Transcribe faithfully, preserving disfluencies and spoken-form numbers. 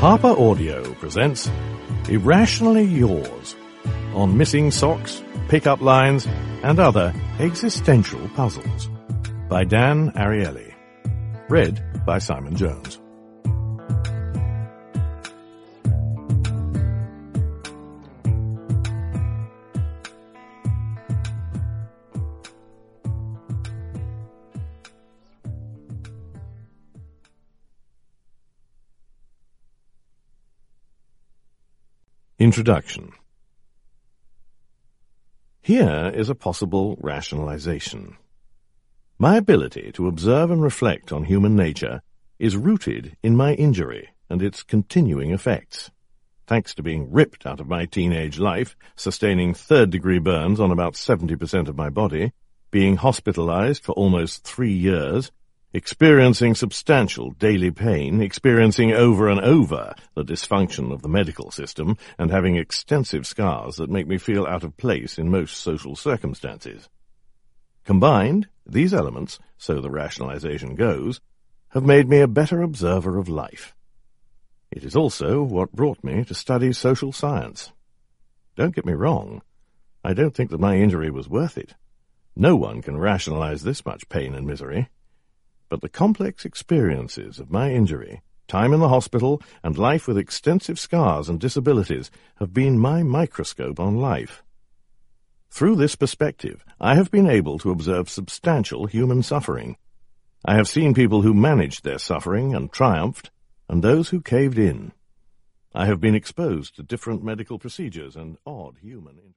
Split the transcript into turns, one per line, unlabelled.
Harper Audio presents Irrationally Yours on missing socks, pickup lines, and other existential puzzles by Dan Ariely. Read by Simon Jones. Introduction. Here is a possible rationalization. My ability to observe and reflect on human nature is rooted in my injury and its continuing effects. Thanks to being ripped out of my teenage life, sustaining third-degree burns on about seventy percent of my body, being hospitalized for almost three years, experiencing substantial daily pain, experiencing over and over the dysfunction of the medical system, and having extensive scars that make me feel out of place in most social circumstances. Combined, these elements, so the rationalization goes, have made me a better observer of life. It is also what brought me to study social science. Don't get me wrong, I don't think that my injury was worth it. No one can rationalize this much pain and misery. But the complex experiences of my injury, time in the hospital, and life with extensive scars and disabilities have been my microscope on life. Through this perspective, I have been able to observe substantial human suffering. I have seen people who managed their suffering and triumphed, and those who caved in. I have been exposed to different medical procedures and odd human